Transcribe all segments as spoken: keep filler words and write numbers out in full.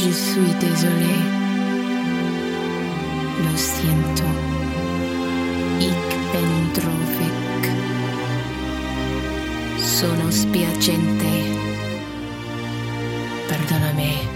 Je suis désolé. Lo siento. Ik ben droevig. Sono spiacente. Perdonami.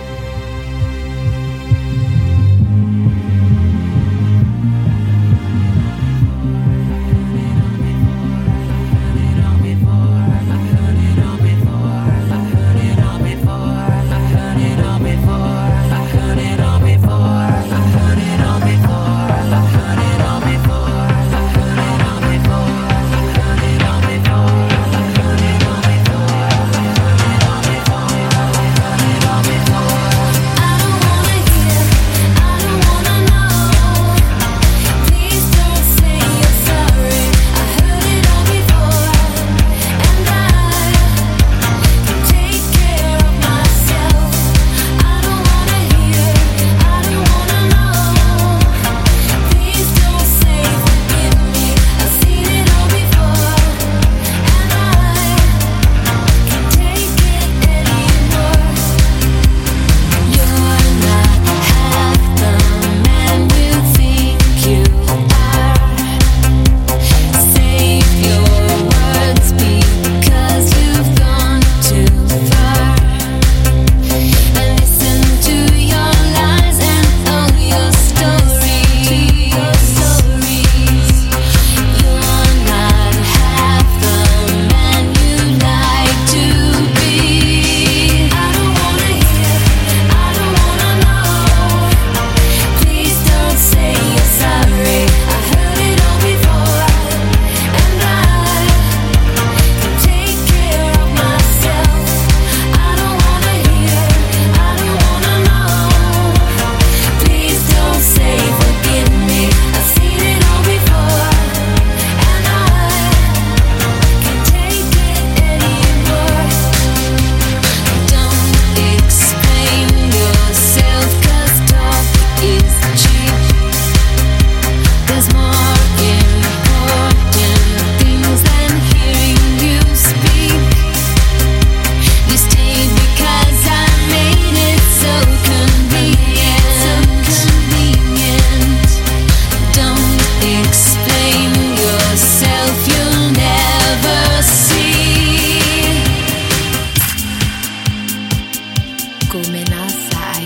Come na sai,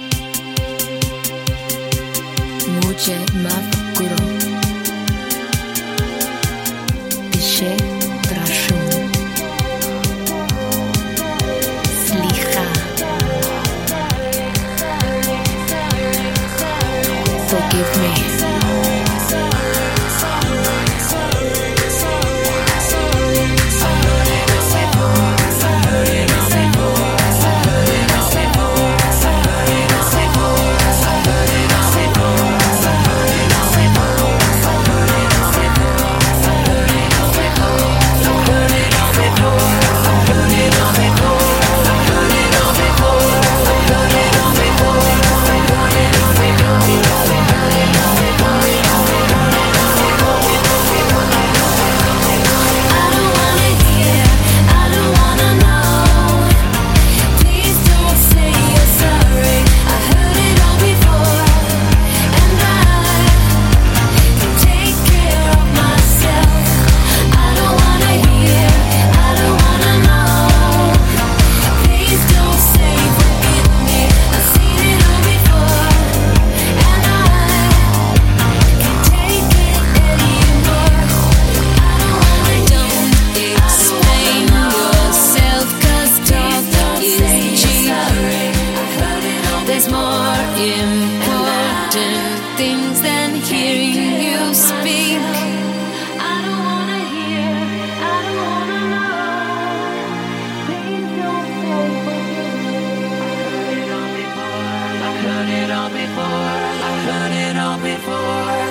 muce mavkuro, Tishe prashun, slicha, forgive me. There's more important things than hearing you speak. I don't wanna hear, I don't wanna know. Please don't say. I've heard it all before, I've heard it all before, I've heard it all before.